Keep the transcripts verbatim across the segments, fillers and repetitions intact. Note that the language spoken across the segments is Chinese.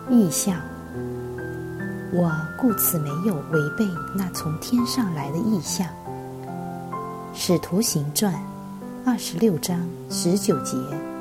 意象，我故此没有违背那从天上来的意象。使徒行传二十六章十九节。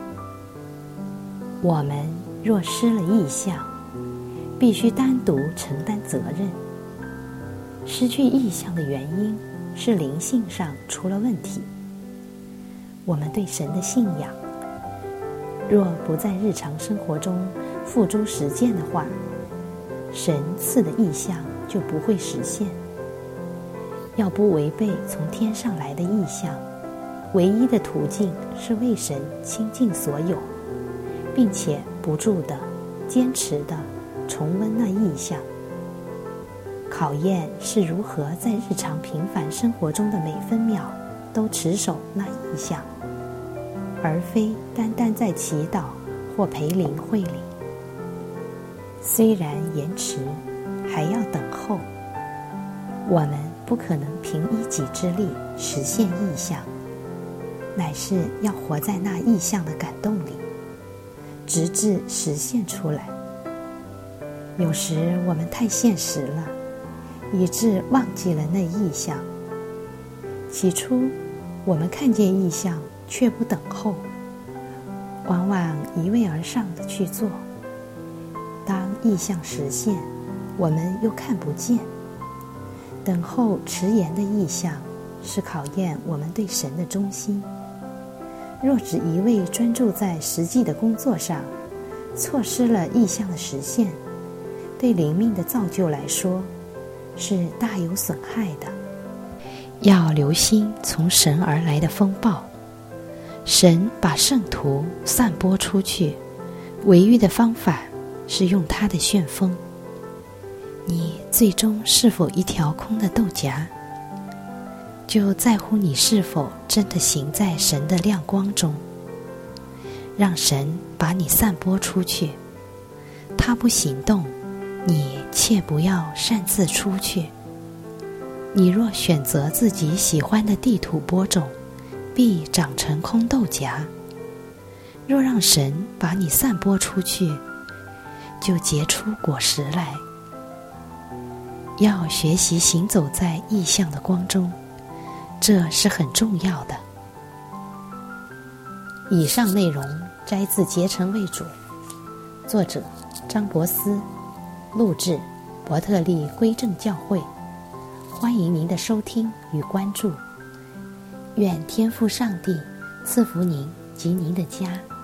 我们若失了意象，必须单独承担责任。失去意象的原因是灵性上出了问题。我们对神的信仰，若不在日常生活中付诸实践的话，神赐的意象就不会实现。要不违背从天上来的意象，唯一的途径是为神倾尽所有，并且不住的、坚持的重温那意象。考验是如何在日常平凡生活中的每分秒都持守那意象，而非单单在祈祷或培灵会里。虽然延迟，还要等候。我们不可能凭一己之力实现意象，乃是要活在那意象的感动里，直至实现出来。有时我们太现实了，以致忘记了那意象。起初我们看见意象却不等候，往往一味而上的去做。当意象实现，我们又看不见。等候迟延的意象是考验我们对神的忠心。若只一味专注在实际的工作上，错失了意象的实现，对灵命的造就来说是大有损害的。要留心从神而来的风暴。神把圣徒散播出去，唯一的方法是用他的旋风。你最终是否一条空的豆荚，就在乎你是否真的行在神的亮光中。让神把你散播出去，他不行动，你切不要擅自出去。你若选择自己喜欢的地土播种，必长成空豆荚。若让神把你散播出去，就结出果实来。要学习行走在意象的光中，这是很重要的。以上内容摘自《结成为主》，作者张伯斯，录制伯特利归正教会。欢迎您的收听与关注。愿天父上帝赐福您及您的家。